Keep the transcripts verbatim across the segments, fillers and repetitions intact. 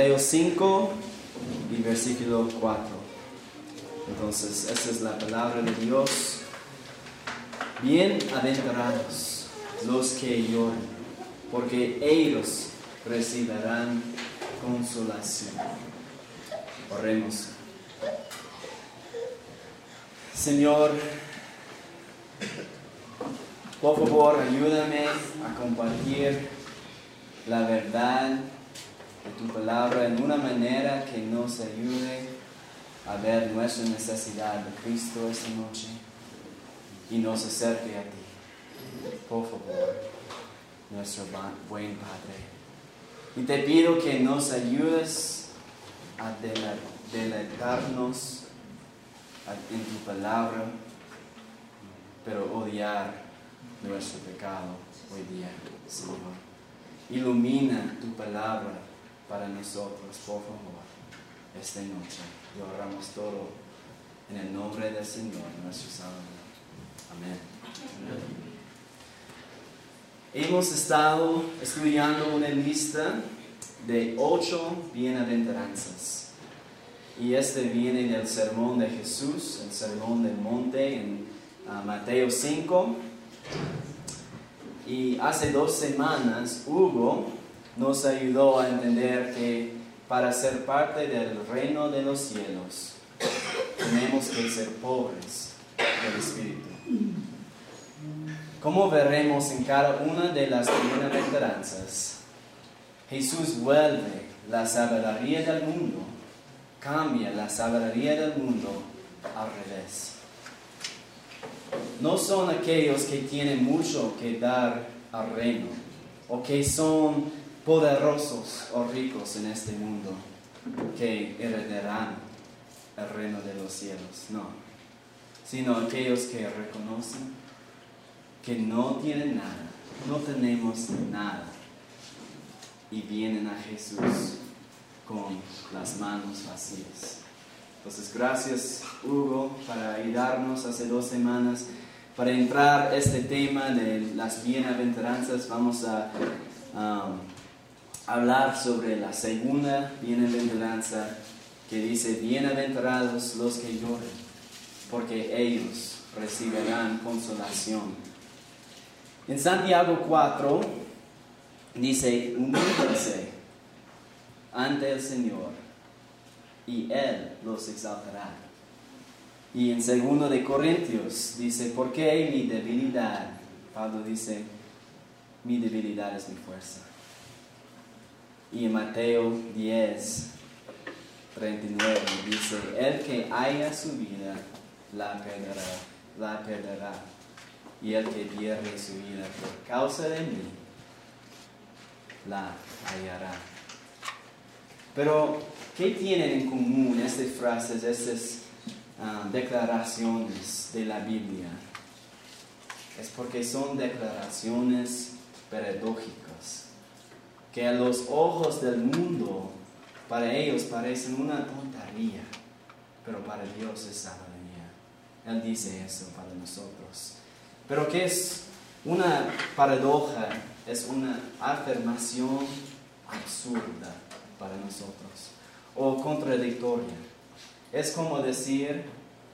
Mateo cinco y versículo cuatro. Entonces, esta es la palabra de Dios. Bienaventurados los que lloran, porque ellos recibirán consolación. Oremos. Señor, por favor, ayúdame a compartir la verdad de tu palabra en una manera que nos ayude a ver nuestra necesidad de Cristo esta noche y nos acerque a ti. Por favor, nuestro buen Padre. Y te pido que nos ayudes a deleitarnos en tu palabra, pero odiar nuestro pecado hoy día, Señor. Ilumina tu palabra para nosotros, por favor, esta noche. Y oramos todo en el nombre del Señor, nuestro Salvador. Amén. Amén. Hemos estado estudiando una lista de ocho bienaventuranzas. Y este viene del sermón de Jesús, el sermón del monte en uh, Mateo cinco. Y hace dos semanas Hugo nos ayudó a entender que para ser parte del reino de los cielos tenemos que ser pobres del Espíritu. Como veremos en cada una de las bienaventuranzas, Jesús vuelve la sabiduría del mundo, cambia la sabiduría del mundo al revés. No son aquellos que tienen mucho que dar al reino, o que son poderosos o ricos en este mundo, que heredarán el reino de los cielos, no. Sino aquellos que reconocen que no tienen nada, no tenemos nada, y vienen a Jesús con las manos vacías. Entonces, gracias Hugo para ayudarnos hace dos semanas. Para entrar este tema de las bienaventuranzas, vamos a um, hablar sobre la segunda bienaventuranza, que dice: bienaventurados los que lloran, porque ellos recibirán consolación. En Santiago cuatro dice: humíllense ante el Señor y Él los exaltará. Y en segundo de Corintios dice: porque mi debilidad, Pablo dice, mi debilidad es mi fuerza. Y en Mateo diez, treinta y nueve dice: el que haya su vida, la perderá, la perderá. Y el que pierde su vida por causa de mí, la hallará. Pero, ¿qué tienen en común estas frases, estas uh, declaraciones de la Biblia? Es porque son declaraciones paradójicas, que a los ojos del mundo, para ellos parecen una tontería, pero para Dios es sabiduría. Él dice eso para nosotros. Pero ¿qué es una paradoja? Es una afirmación absurda para nosotros, o contradictoria. Es como decir: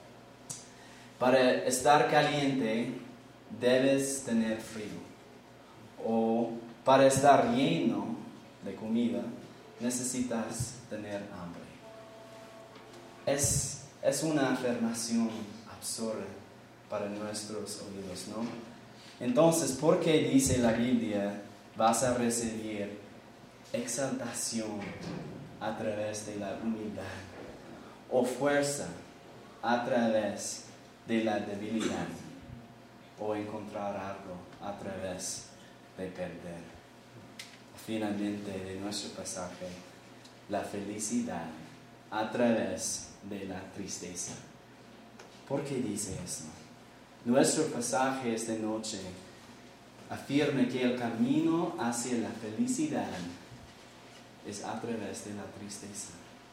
para estar caliente debes tener frío, o para estar lleno de comida necesitas tener hambre. Es, es una afirmación absurda para nuestros oídos, ¿no? Entonces, ¿por qué dice la Biblia vas a recibir exaltación a través de la humildad, o fuerza a través de la debilidad, o encontrar algo a través de perder? Finalmente, de nuestro pasaje, la felicidad a través de la tristeza. ¿Por qué dice eso? Nuestro pasaje esta noche afirma que el camino hacia la felicidad es a través de la tristeza.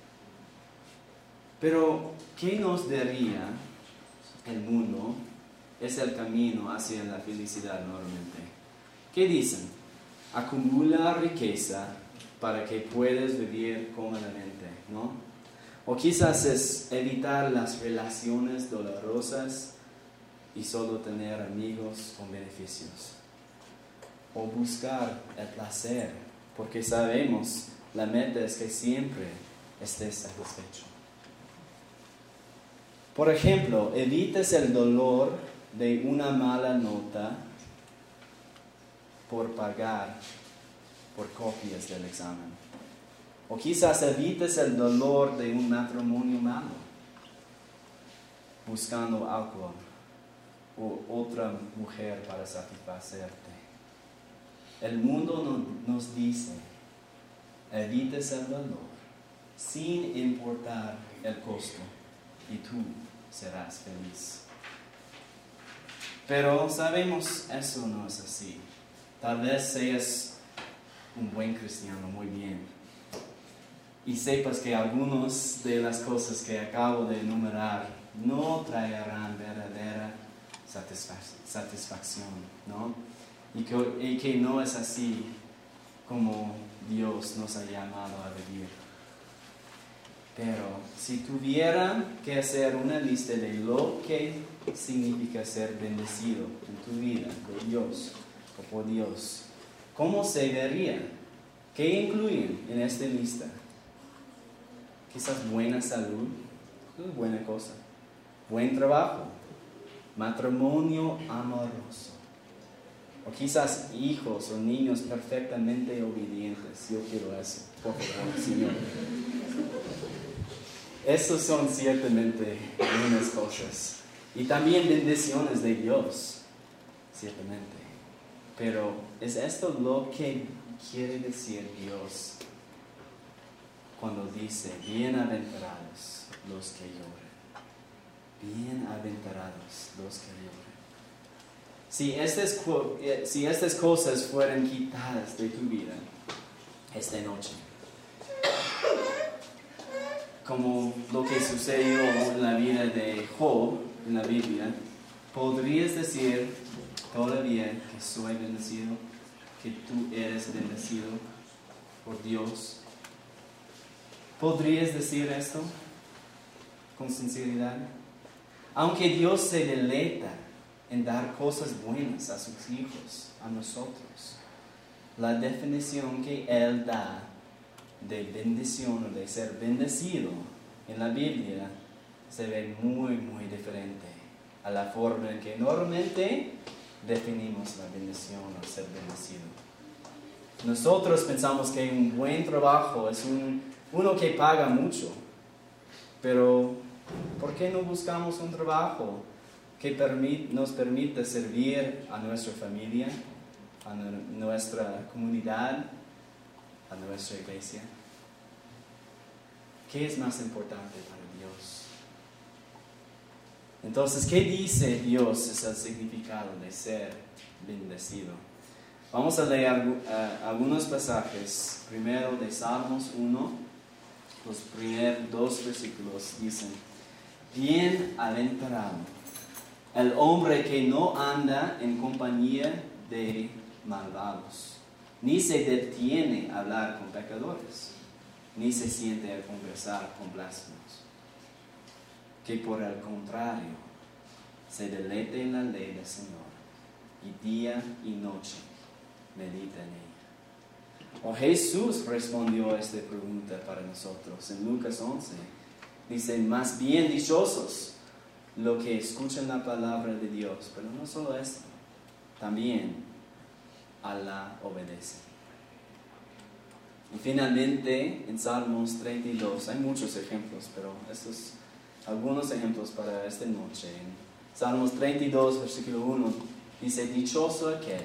Pero, ¿qué nos diría el mundo es el camino hacia la felicidad normalmente? ¿Qué dicen? Acumula riqueza para que puedas vivir cómodamente, ¿no? O quizás es evitar las relaciones dolorosas y solo tener amigos con beneficios. O buscar el placer, porque sabemos, la meta es que siempre estés satisfecho. Por ejemplo, evites el dolor de una mala nota por pagar por copias del examen. O quizás evites el dolor de un matrimonio malo, buscando alcohol o otra mujer para satisfacerte. El mundo no, nos dice, evites el dolor, sin importar el costo, y tú serás feliz. Pero sabemos, eso no es así. Tal vez seas un buen cristiano, muy bien, y sepas que algunas de las cosas que acabo de enumerar no traerán verdadera satisfac- satisfacción, ¿no? Y que, y que no es así como Dios nos ha llamado a vivir. Pero si tuviera que hacer una lista de lo que significa ser bendecido en tu vida de Dios o por Dios, ¿cómo se vería? ¿Qué incluyen en esta lista? Quizás buena salud, es buena cosa. Buen trabajo, matrimonio amoroso. O quizás hijos o niños perfectamente obedientes. Yo quiero eso, por favor, Señor. Esas son ciertamente buenas cosas. Y también bendiciones de Dios, ciertamente. Pero ¿es esto lo que quiere decir Dios cuando dice, bienaventurados los que lloran? Bienaventurados los que lloran. Si estas, si estas cosas fueran quitadas de tu vida esta noche, como lo que sucedió en la vida de Job en la Biblia, ¿podrías decir todavía que soy bendecido? ¿Que tú eres bendecido por Dios? ¿Podrías decir esto con sinceridad? Aunque Dios se deleita en dar cosas buenas a sus hijos, a nosotros, la definición que Él da de bendición o de ser bendecido en la Biblia se ve muy, muy diferente a la forma en que normalmente definimos la bendición o ser bendecido. Nosotros pensamos que un buen trabajo es un, uno que paga mucho, pero ¿por qué no buscamos un trabajo que permit, nos permita servir a nuestra familia, a nu- nuestra comunidad, a nuestra iglesia? ¿Qué es más importante para Dios? Entonces, ¿qué dice Dios es el significado de ser bendecido? Vamos a leer uh, algunos pasajes. Primero de Salmos uno, los primeros dos versículos dicen: Bienaventurado el hombre que no anda en compañía de malvados, ni se detiene a hablar con pecadores, ni se siente a conversar con blasfemos, que por el contrario se deleite en la ley del Señor, y día y noche medita en ella. O Jesús respondió a esta pregunta para nosotros en Lucas once. Dice: más bien dichosos los que escuchan la palabra de Dios, pero no solo esto, también a la obedecen. Y finalmente, en Salmos treinta y dos, hay muchos ejemplos, pero estos algunos ejemplos para esta noche. En Salmos treinta y dos, versículo uno, dice: dichoso aquel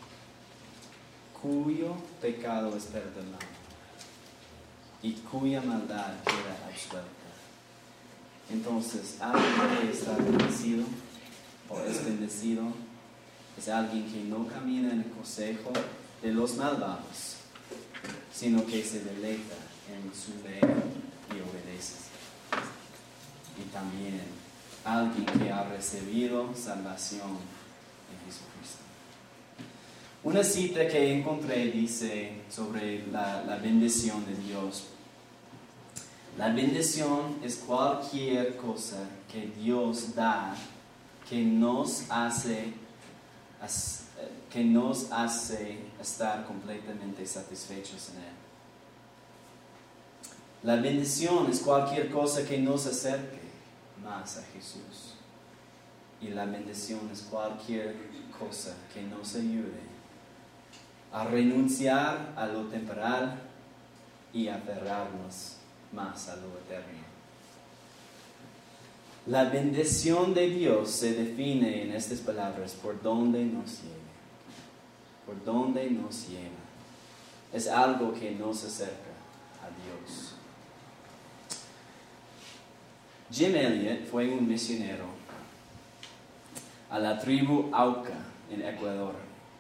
cuyo pecado es perdonado y cuya maldad queda absuelta. Entonces, alguien que está bendecido o es bendecido es alguien que no camina en el consejo de los malvados, sino que se deleita en su ley y obedece. Y también alguien que ha recibido salvación en Jesucristo. Una cita que encontré dice sobre la, la bendición de Dios. La bendición es cualquier cosa que Dios da que nos hace, que nos hace estar completamente satisfechos en Él. La bendición es cualquier cosa que nos acerque más a Jesús. Y la bendición es cualquier cosa que nos ayude a renunciar a lo temporal y aferrarnos más a lo eterno. La bendición de Dios se define en estas palabras: por donde nos lleve. Por donde nos lleva. Es algo que nos acerca a Dios. Jim Elliot fue un misionero a la tribu Auca en Ecuador.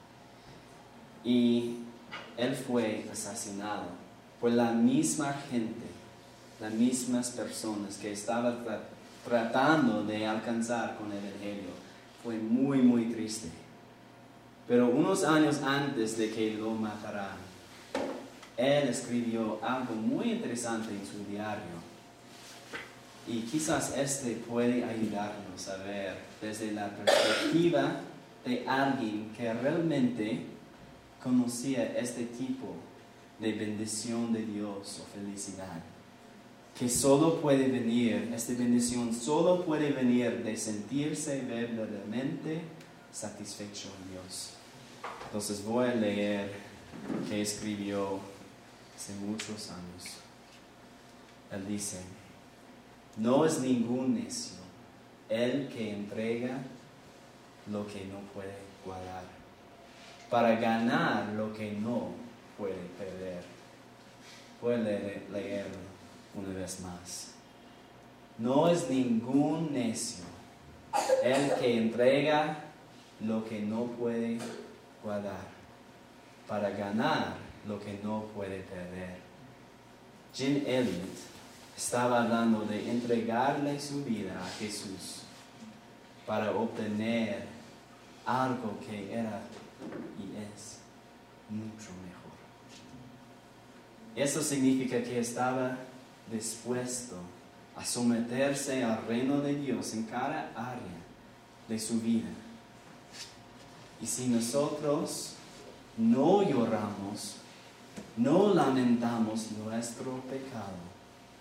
Y él fue asesinado por la misma gente, las mismas personas que estaban tra- tratando de alcanzar con el Evangelio. Fue muy, muy triste. Pero unos años antes de que lo mataran, él escribió algo muy interesante en su diario. Y quizás este puede ayudarnos a ver desde la perspectiva de alguien que realmente conocía este tipo de bendición de Dios o felicidad. Que solo puede venir, esta bendición solo puede venir de sentirse verdaderamente satisfecho en Dios. Entonces voy a leer que escribió hace muchos años. Él dice: no es ningún necio el que entrega lo que no puede guardar, para ganar lo que no puede perder. Voy a leer, leerlo una vez más. No es ningún necio el que entrega lo que no puede guardar, para ganar lo que no puede perder. Jim Elliot estaba hablando de entregarle su vida a Jesús para obtener algo que era y es mucho mejor. Eso significa que estaba dispuesto a someterse al reino de Dios en cada área de su vida. Y si nosotros no lloramos, no lamentamos nuestro pecado,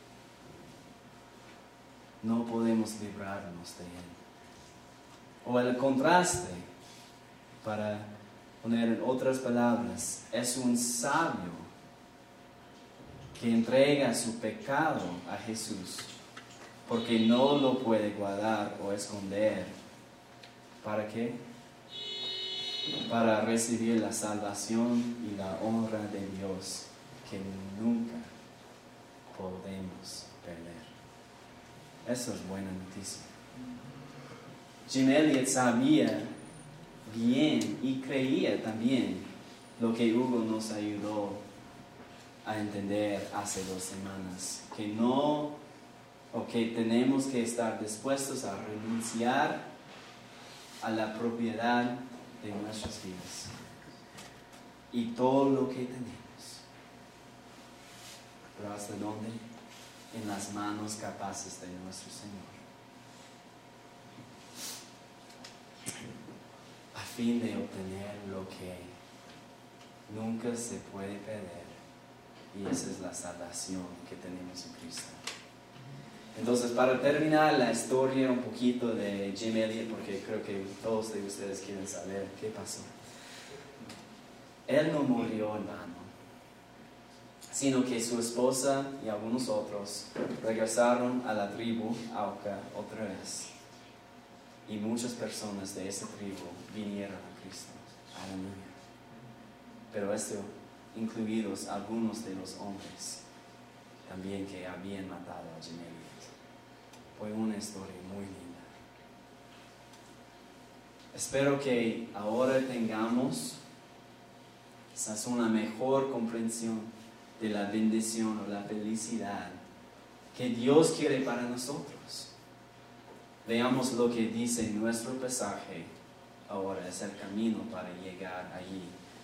no podemos librarnos de él. O el contraste, para poner en otras palabras, es un sabio que entrega su pecado a Jesús porque no lo puede guardar o esconder. ¿Para qué? Para recibir la salvación y la honra de Dios que nunca podemos perder. Eso es buena noticia. Jim Elliot sabía bien y creía también lo que Hugo nos ayudó a entender hace dos semanas, que no, o que tenemos que estar dispuestos a renunciar a la propiedad de nuestras vidas y todo lo que tenemos. Pero ¿hasta dónde? En las manos capaces de nuestro Señor, a fin de obtener lo que nunca se puede perder, y esa es la salvación que tenemos en Cristo. Entonces, para terminar la historia un poquito de Jim Elliot, porque creo que todos de ustedes quieren saber qué pasó. Él no murió en vano, sino que su esposa y algunos otros regresaron a la tribu Auca otra vez. Y muchas personas de esa tribu vinieron a Cristo. Aleluya. Pero esto, incluidos algunos de los hombres también que habían matado a Jim Elliot. Fue una historia muy linda. Espero que ahora tengamos quizás una mejor comprensión de la bendición o la felicidad que Dios quiere para nosotros. Veamos lo que dice nuestro pasaje ahora, es el camino para llegar allí.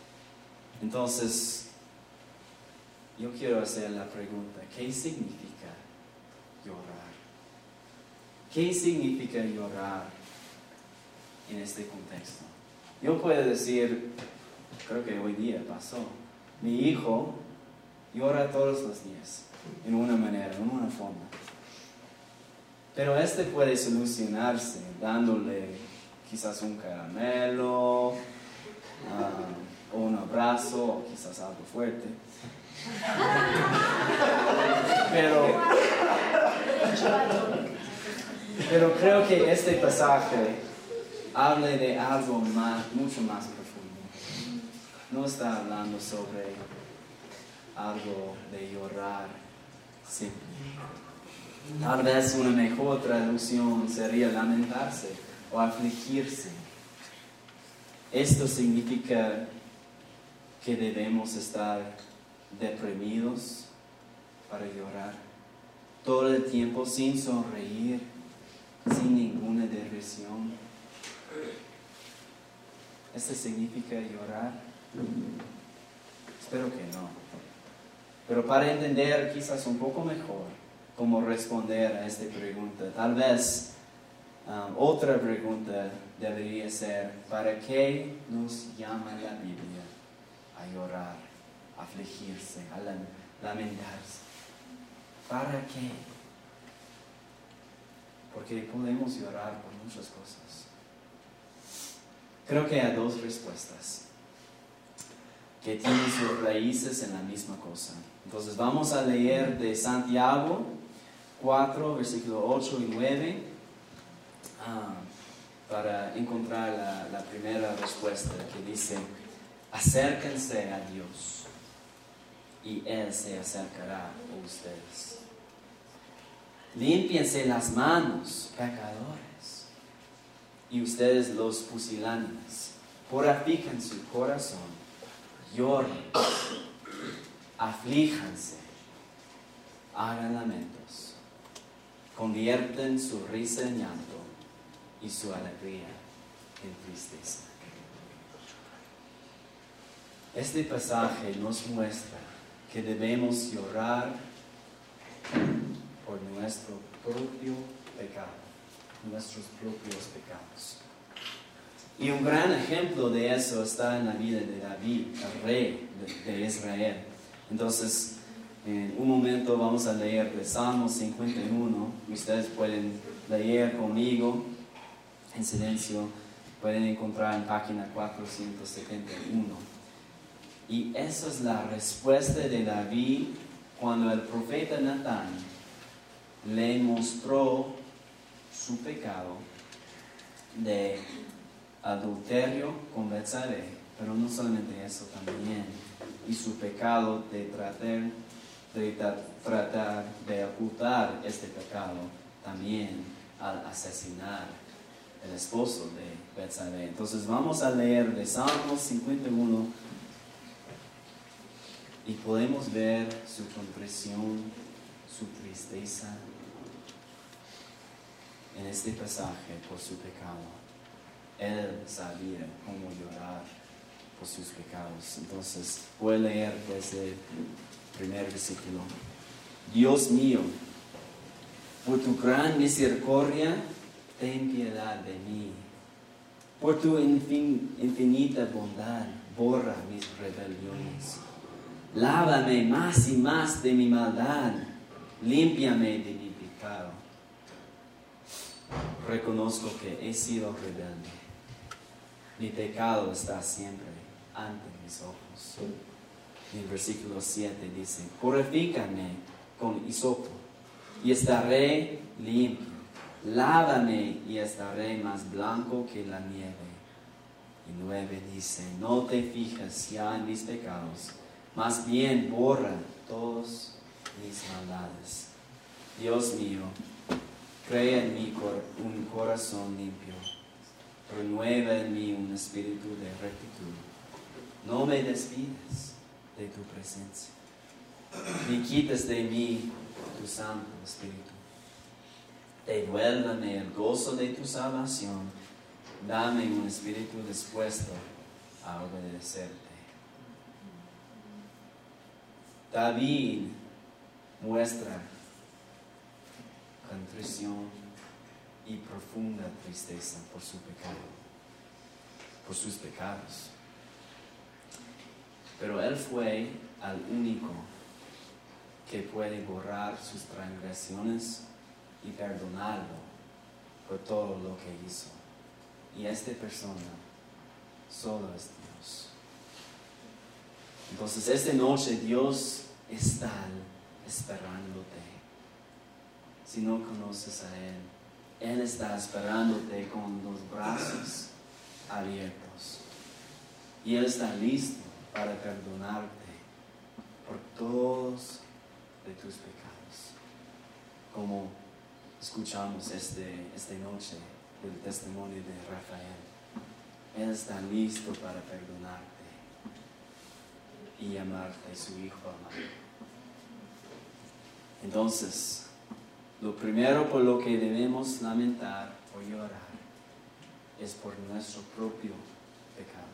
Entonces, yo quiero hacer la pregunta, ¿qué significa llorar? ¿Qué significa llorar en este contexto? Yo puedo decir, creo que hoy día pasó, mi hijo llora todos los días, en una manera, en una forma. Pero este puede solucionarse dándole quizás un caramelo, uh, o un abrazo, o quizás algo fuerte. Pero, pero creo que este pasaje habla de algo más, mucho más profundo. No está hablando sobre algo de llorar simple. Tal vez una mejor traducción sería lamentarse o afligirse. Esto significa que debemos estar deprimidos para llorar todo el tiempo sin sonreír, sin ninguna diversión. ¿Esto significa llorar? Espero que no. Pero para entender quizás un poco mejor cómo responder a esta pregunta, tal vez um, otra pregunta debería ser, ¿para qué nos llama la Biblia a llorar, a afligirse, a lamentarse? ¿Para qué? Porque podemos llorar por muchas cosas. Creo que hay dos respuestas que tienen sus raíces en la misma cosa. Entonces vamos a leer de Santiago cuatro, versículos ocho y nueve, ah, para encontrar la, la primera respuesta, que dice: acérquense a Dios y Él se acercará a ustedes. Límpiense las manos, pecadores, y ustedes los pusilánimes, purifiquen su corazón, lloren, aflíjanse, hagan lamentos, convierten su risa en llanto y su alegría en tristeza. Este pasaje nos muestra que debemos llorar por nuestro propio pecado, nuestros propios pecados. Y un gran ejemplo de eso está en la vida de David, el rey de, de Israel. Entonces, en un momento vamos a leer de Salmo cincuenta y uno. Ustedes pueden leer conmigo en silencio. Pueden encontrar en página cuatrocientos setenta y uno. Y esa es la respuesta de David cuando el profeta Natán le mostró su pecado de adulterio con Betsabé, pero no solamente eso también, y su pecado de tratar de tratar de ocultar este pecado también al asesinar el esposo de Betsabé. Entonces vamos a leer de Salmos cincuenta y uno y podemos ver su contrición, su tristeza en este pasaje por su pecado. Él sabía cómo llorar por sus pecados. Entonces voy a leer desde el primer versículo. Dios mío, por tu gran misericordia, ten piedad de mí. Por tu infin, infinita bondad, borra mis rebeliones. Lávame más y más de mi maldad, límpiame de mi pecado. Reconozco que he sido rebelde. Mi pecado está siempre ante mis ojos. En el versículo siete dice: purifícame con hisopo y estaré limpio. Lávame y estaré más blanco que la nieve. Y nueve dice: no te fijas ya en mis pecados, más bien borra todos mis maldades. Dios mío, crea en mí un corazón limpio, renueva en mí un espíritu de rectitud. No me despides de tu presencia, ni quites de mí tu Santo Espíritu. Devuélvame el gozo de tu salvación, dame un espíritu dispuesto a obedecerte. David muestra contrición y profunda tristeza por su pecado, por sus pecados. Pero él fue el único que puede borrar sus transgresiones y perdonarlo por todo lo que hizo. Y esta persona solo es Dios. Entonces, esta noche Dios está esperándote. Si no conoces a Él, Él está esperándote con los brazos abiertos. Y Él está listo para perdonarte por todos de tus pecados. Como escuchamos este, esta noche del testimonio de Rafael. Él está listo para perdonarte y llamarte su hijo amado. Entonces, lo primero por lo que debemos lamentar o llorar es por nuestro propio pecado.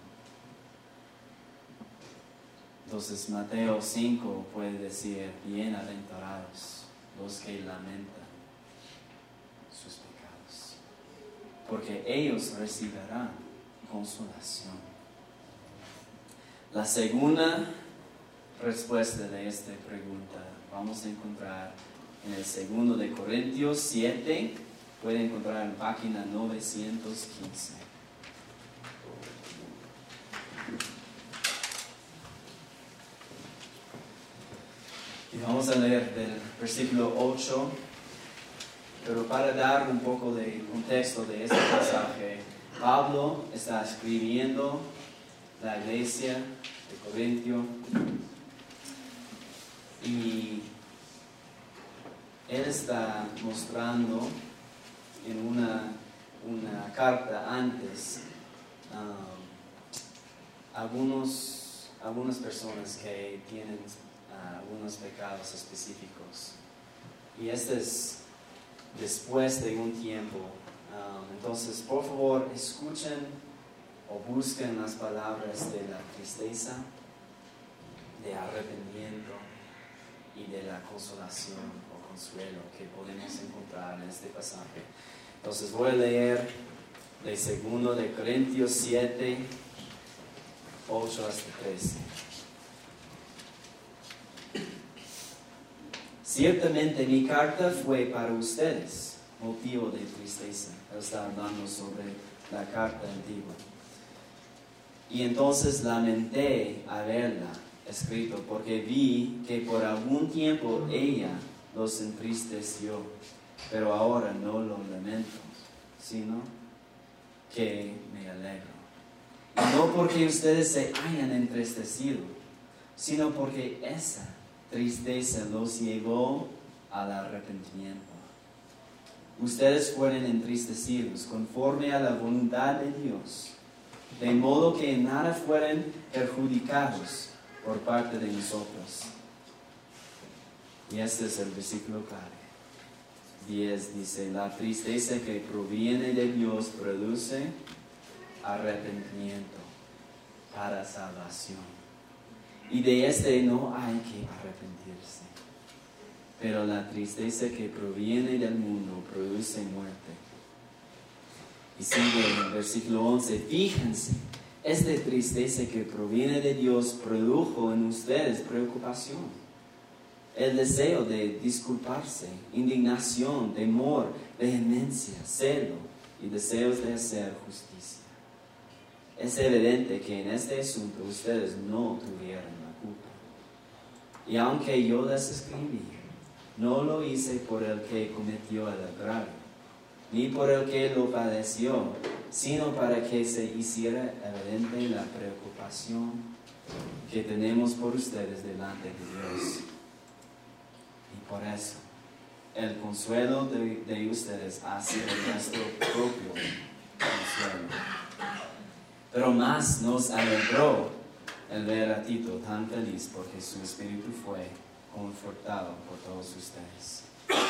Entonces Mateo cinco puede decir, bienaventurados los que lamentan sus pecados, porque ellos recibirán consolación. La segunda respuesta de esta pregunta vamos a encontrar en el segundo de Corintios siete, puede encontrar en página novecientos quince. Y vamos a leer del versículo ocho, pero para dar un poco de contexto de este pasaje, Pablo está escribiendo la iglesia de Corintio y él está mostrando en una, una carta antes um, algunos, algunas personas que tienen uh, algunos pecados específicos. Y este es después de un tiempo. Um, entonces, por favor, escuchen o busquen las palabras de la tristeza, de arrepentimiento y de la consolación o consuelo que podemos encontrar en este pasaje. Entonces voy a leer de segundo de Corintios siete, ocho hasta trece. Ciertamente mi carta fue para ustedes motivo de tristeza. Él está hablando sobre la carta antigua. Y entonces lamenté haberla escrito, porque vi que por algún tiempo ella los entristeció, pero ahora no lo lamento, sino que me alegro. Y no porque ustedes se hayan entristecido, sino porque esa tristeza los llevó al arrepentimiento. Ustedes fueron entristecidos conforme a la voluntad de Dios, de modo que en nada fueron perjudicados por parte de nosotros. Y este es el versículo clave. diez dice, la tristeza que proviene de Dios produce arrepentimiento para salvación. Y de este no hay que arrepentirse. Pero la tristeza que proviene del mundo produce muerte. Y sigue en el versículo once, fíjense, esta tristeza que proviene de Dios produjo en ustedes preocupación, el deseo de disculparse, indignación, temor, vehemencia, celo y deseos de hacer justicia. Es evidente que en este asunto ustedes no tuvieron la culpa. Y aunque yo les escribí, no lo hice por el que cometió el agravio, ni por el que lo padeció, sino para que se hiciera evidente la preocupación que tenemos por ustedes delante de Dios. Y por eso, el consuelo de, de ustedes ha sido nuestro propio consuelo. Pero más nos alegró el ver a Tito tan feliz, porque su espíritu fue confortado por todos ustedes.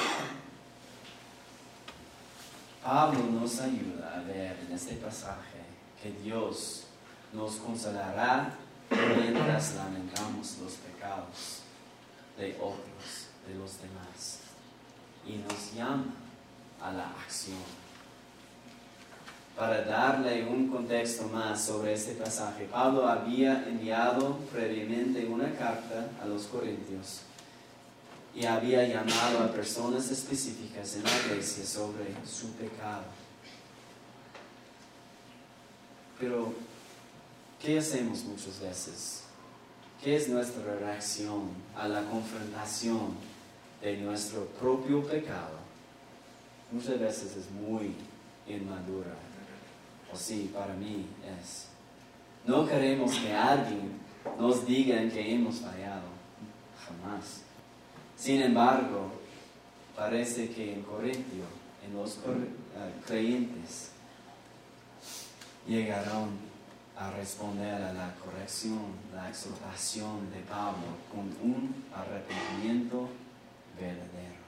Pablo nos ayuda a ver en este pasaje que Dios nos consolará mientras lamentamos los pecados de otros, de los demás. Y nos llama a la acción. Para darle un contexto más sobre este pasaje, Pablo había enviado previamente una carta a los Corintios y había llamado a personas específicas en la iglesia sobre su pecado. Pero, ¿qué hacemos muchas veces? ¿Qué es nuestra reacción a la confrontación de nuestro propio pecado? Muchas veces es muy inmadura. O sí, para mí es. No queremos que alguien nos diga que hemos fallado. Jamás. Sin embargo, parece que en Corintio, en los creyentes, llegaron a responder a la corrección, la exhortación de Pablo con un arrepentimiento verdadero.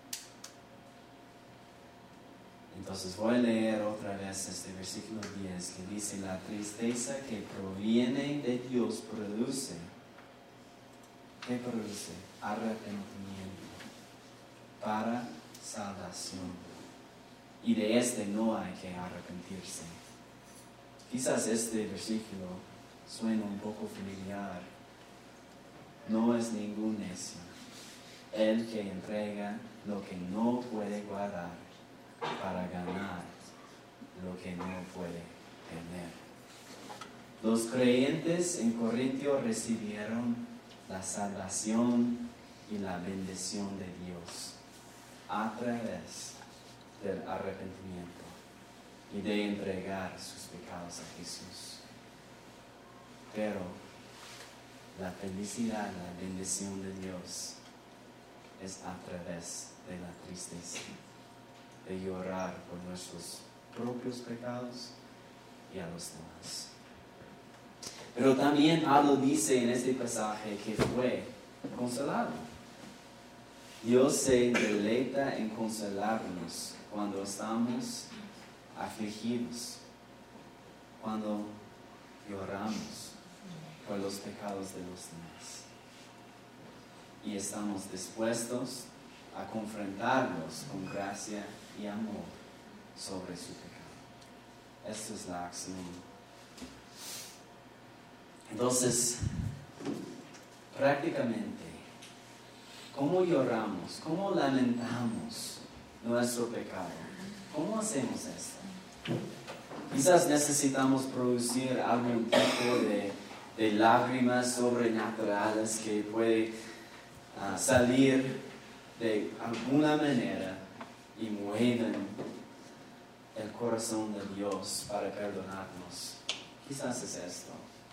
Entonces voy a leer otra vez este versículo diez que dice: la tristeza que proviene de Dios produce, ¿qué produce? Arrepentimiento para salvación. Y de este no hay que arrepentirse. Quizás este versículo suena un poco familiar. No es ningún necio el que entrega lo que no puede guardar para ganar lo que no puede tener. Los creyentes en Corintio recibieron la salvación y la bendición de Dios a través del arrepentimiento y de entregar sus pecados a Jesús. Pero la felicidad, la bendición de Dios es a través de la tristeza, de llorar por nuestros propios pecados y a los demás. Pero también Pablo dice en este pasaje que fue consolado. Dios se deleita en consolarnos cuando estamos afligidos, cuando lloramos por los pecados de los demás y estamos dispuestos a confrontarlos con gracia y amor sobre su pecado. Esta es la acción. Entonces, prácticamente, ¿cómo lloramos? ¿Cómo lamentamos nuestro pecado? ¿Cómo hacemos esto? Quizás necesitamos producir algún tipo de, de lágrimas sobrenaturales que puede uh, salir de alguna manera y mueven el corazón de Dios para perdonarnos. Quizás es esto.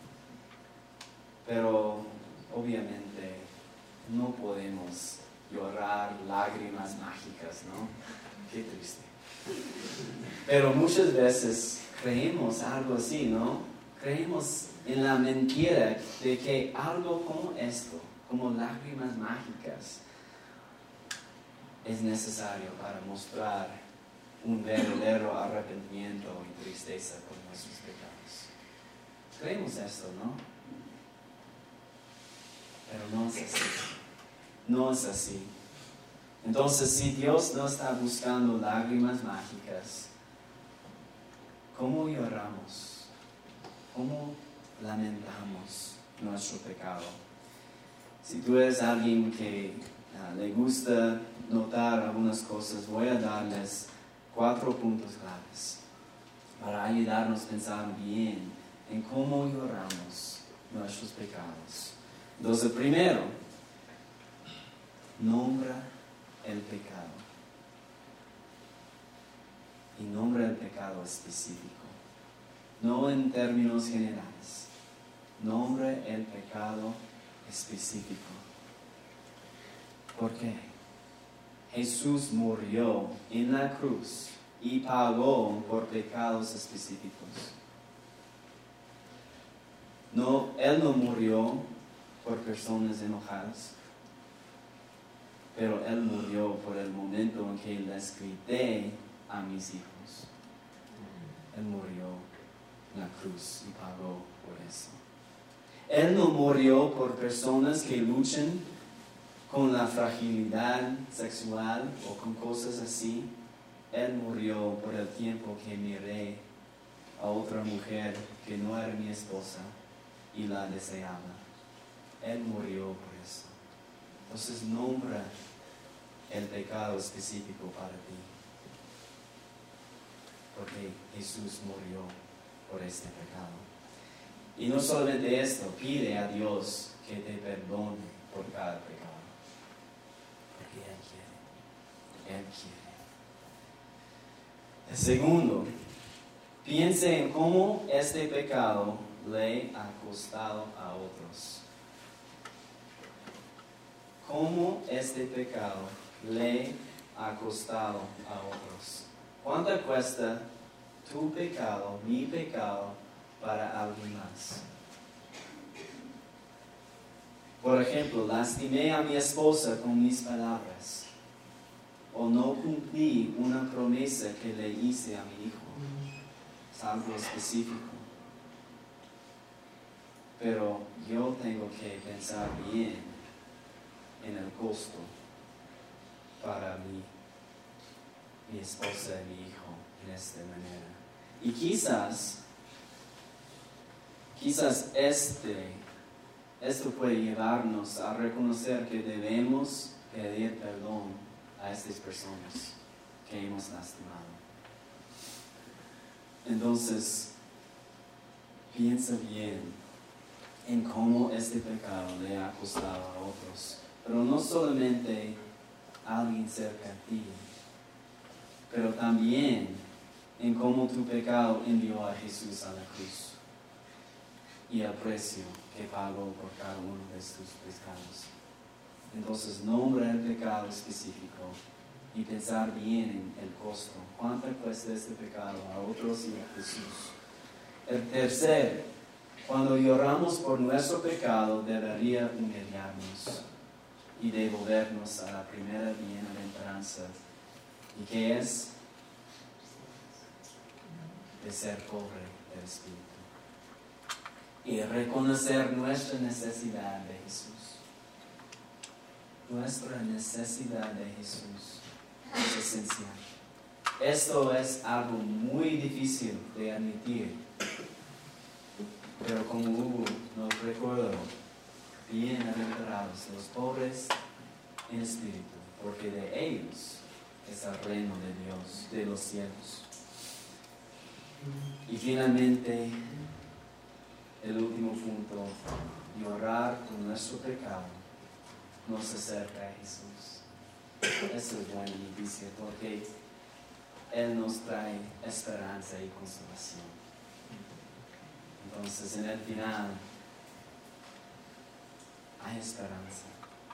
Pero obviamente no podemos llorar lágrimas mágicas, ¿no? Qué triste. Pero muchas veces creemos algo así, ¿no? Creemos en la mentira de que algo como esto, como lágrimas mágicas, es necesario para mostrar un verdadero arrepentimiento y tristeza por nuestros pecados. Creemos esto, ¿no? Pero no es así. No es así. Entonces, si Dios no está buscando lágrimas mágicas, ¿cómo lloramos? ¿Cómo lamentamos nuestro pecado? Si tú eres alguien que uh, le gusta notar algunas cosas, voy a darles cuatro puntos claves para ayudarnos a pensar bien en cómo lloramos nuestros pecados. Entonces, primero, nombra el pecado. Y nombra el pecado específico. No en términos generales. Nombra el pecado específico. ¿Por qué? Jesús murió en la cruz y pagó por pecados específicos. No, Él no murió por personas enojadas, pero Él murió por el momento en que les grité a mis hijos. Él murió en la cruz y pagó por eso. Él no murió por personas que luchan con la fragilidad sexual o con cosas así. Él murió por el tiempo que miré a otra mujer que no era mi esposa y la deseaba. Él murió por eso. Entonces nombra el pecado específico para ti. Porque Jesús murió por este pecado. Y no solamente esto, pide a Dios que te perdone por cada pecado. Porque Él quiere. Él quiere. El segundo, piense en cómo este pecado le ha costado a otros. Cómo este pecado le ha costado a otros. ¿Cuánto cuesta tu pecado, mi pecado, para alguien más? Por ejemplo, lastimé a mi esposa con mis palabras. O no cumplí una promesa que le hice a mi hijo. Es algo específico. Pero yo tengo que pensar bien en el costo para mí, mi esposa y mi hijo en esta manera. Y quizás, quizás este, esto puede llevarnos a reconocer que debemos pedir perdón a estas personas que hemos lastimado. Entonces, piensa bien en cómo este pecado le ha costado a otros, pero no solamente a alguien cerca de ti, pero también en cómo tu pecado envió a Jesús a la cruz y el precio que pagó por cada uno de tus pecados. Entonces, nombra el pecado específico y pensar bien en el costo. ¿Cuánto cuesta este pecado a otros y a Jesús? El tercer, cuando lloramos por nuestro pecado, debería humillarnos y devolvernos a la primera bienaventuranza. ¿Y qué es? De ser pobre del Espíritu. Y reconocer nuestra necesidad de Jesús. Nuestra necesidad de Jesús es esencial. Esto es algo muy difícil de admitir, pero como Hugo nos recordó, bienaventurados los pobres en espíritu, porque de ellos es el reino de Dios, de los cielos. Y finalmente, el último punto, llorar por nuestro pecado nos acerca a Jesús. Eso es buena noticia, porque Él nos trae esperanza y consolación. Entonces, en el final, hay esperanza.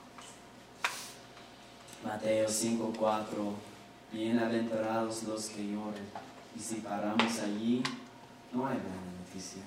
Mateo cinco cuatro, bienaventurados los que lloran. Y si paramos allí, no hay buena noticia.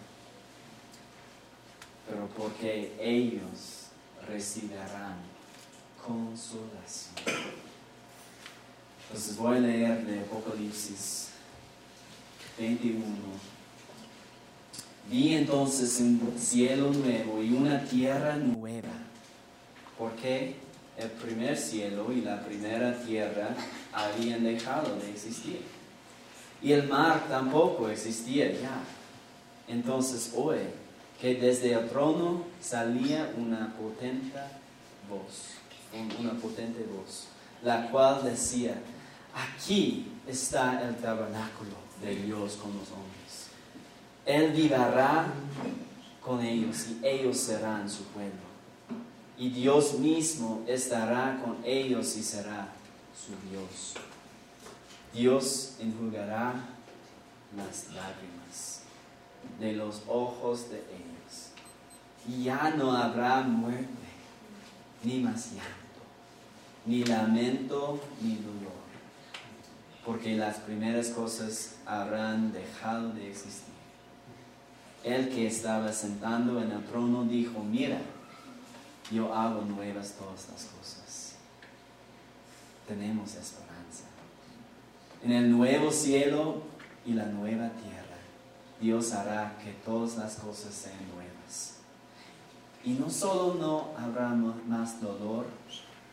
Pero porque ellos recibirán consolación. Entonces voy a leer de Apocalipsis veintiuno. Vi entonces un cielo nuevo y una tierra nueva. Porque el primer cielo y la primera tierra habían dejado de existir. Y el mar tampoco existía ya. Entonces oye que desde el trono salía una potente voz, una potente voz, la cual decía: aquí está el tabernáculo de Dios con los hombres. Él vivirá con ellos y ellos serán su pueblo. Y Dios mismo estará con ellos y será su Dios. Dios enjugará las lágrimas de los ojos de ellos. Y ya no habrá muerte, ni más llanto, ni lamento, ni dolor, porque las primeras cosas habrán dejado de existir. El que estaba sentado en el trono dijo: mira, yo hago nuevas todas las cosas. Tenemos esperanza. En el nuevo cielo y la nueva tierra, Dios hará que todas las cosas sean nuevas. Y no solo no habrá más dolor,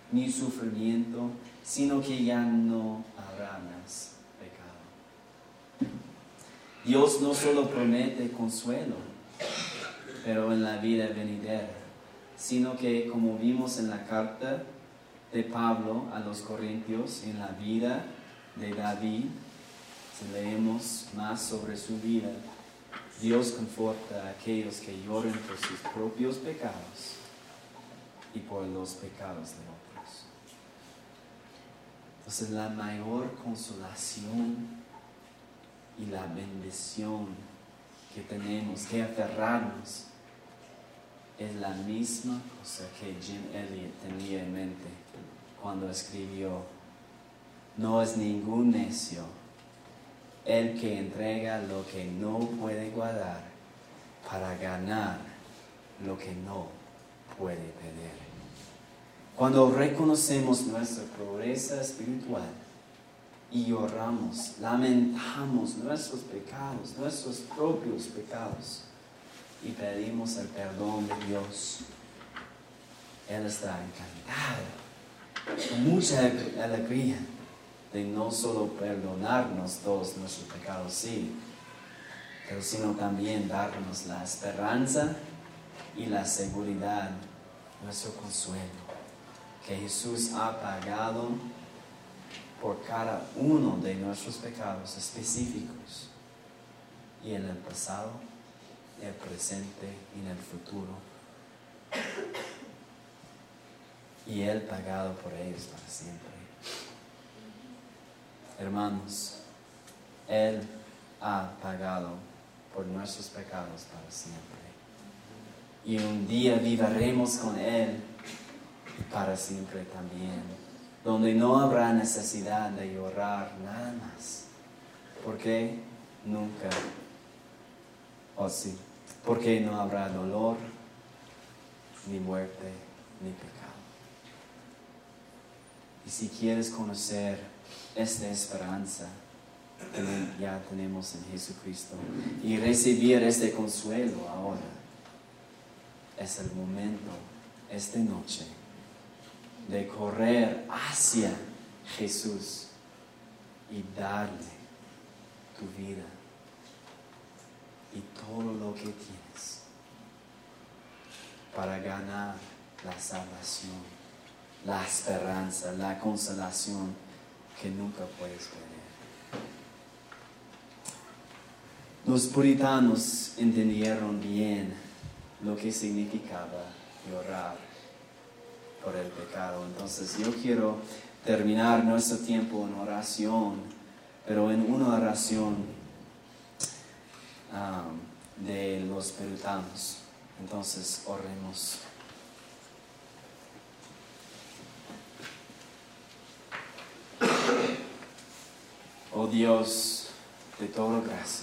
ni sufrimiento, sino que ya no habrá más pecado. Dios no solo promete consuelo, pero en la vida venidera, sino que, como vimos en la carta de Pablo a los Corintios, en la vida de David, si leemos más sobre su vida, Dios conforta a aquellos que lloran por sus propios pecados y por los pecados de otros. Entonces, la mayor consolación y la bendición que tenemos que aferrarnos es la misma cosa que Jim Elliot tenía en mente cuando escribió: no es ningún necio el que entrega lo que no puede guardar para ganar lo que no puede perder. Cuando reconocemos nuestra pobreza espiritual y lloramos, lamentamos nuestros pecados, nuestros propios pecados, y pedimos el perdón de Dios, Él está encantado, con mucha alegría, de no solo perdonarnos todos nuestros pecados, sí, pero sino también darnos la esperanza y la seguridad, nuestro consuelo, que Jesús ha pagado por cada uno de nuestros pecados específicos, y en el pasado, el presente y en el futuro, y Él pagado por ellos para siempre. Hermanos, Él ha pagado por nuestros pecados para siempre, y un día viviremos con Él para siempre también, donde no habrá necesidad de llorar nada más. ¿Por qué? Nunca. O oh, sí, porque no habrá dolor, ni muerte, ni pecado. Y si quieres conocer esta esperanza que ya tenemos en Jesucristo y recibir este consuelo ahora, es el momento, esta noche, de correr hacia Jesús y darle tu vida y todo lo que tienes para ganar la salvación, la esperanza, la consolación que nunca puedes perder. Los puritanos entendieron bien lo que significaba llorar por el pecado. Entonces yo quiero terminar nuestro tiempo en oración, pero en una oración um, de los puritanos. Entonces oremos. Oh Dios de toda gracia,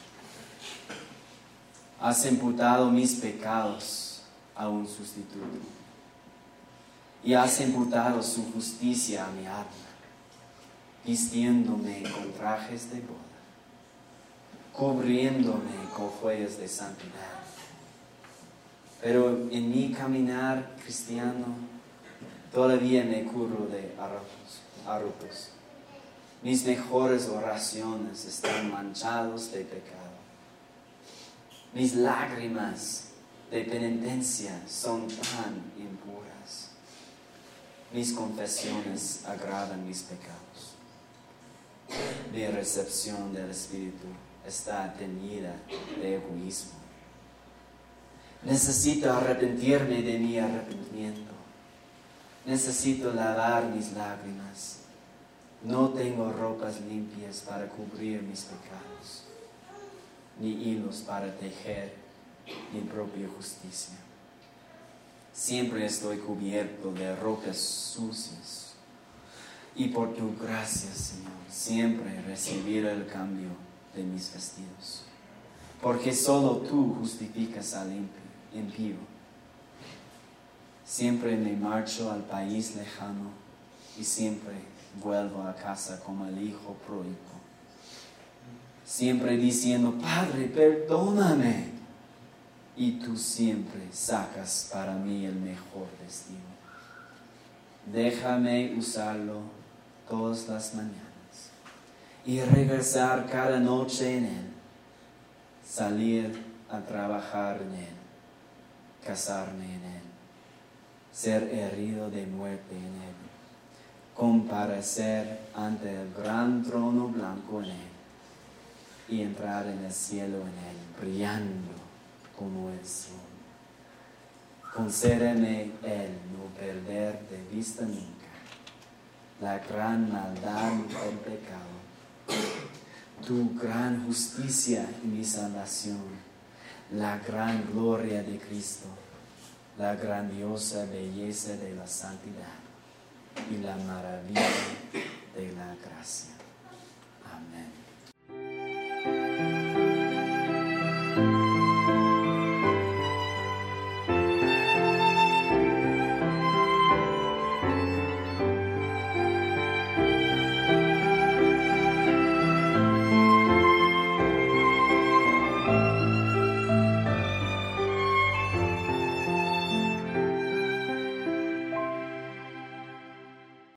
has imputado mis pecados a un sustituto y has imputado su justicia a mi alma, vistiéndome con trajes de boda, cubriéndome con joyas de santidad. Pero en mi caminar cristiano todavía me cubro de arrupos. Mis mejores oraciones están manchados de pecado. Mis lágrimas de penitencia son tan impuras. Mis confesiones agravan mis pecados. Mi recepción del Espíritu está teñida de egoísmo. Necesito arrepentirme de mi arrepentimiento. Necesito lavar mis lágrimas. No tengo ropas limpias para cubrir mis pecados, ni hilos para tejer mi propia justicia. Siempre estoy cubierto de ropas sucias, y por tu gracia, Señor, siempre recibiré el cambio de mis vestidos, porque solo tú justificas al impío. Siempre me marcho al país lejano y siempre vuelvo a casa como el hijo pródigo, siempre diciendo: Padre, perdóname, y tú siempre sacas para mí el mejor destino. déjame usarlo todas las mañanas y regresar cada noche en él, salir a trabajar en él, casarme en él, ser herido de muerte en él, comparecer ante el gran trono blanco en él y entrar en el cielo en él, brillando como el sol. Concédeme el no perder de vista nunca la gran maldad del pecado, tu gran justicia y mi salvación, la gran gloria de Cristo, la grandiosa belleza de la santidad y la maravilla de la gracia. Amén.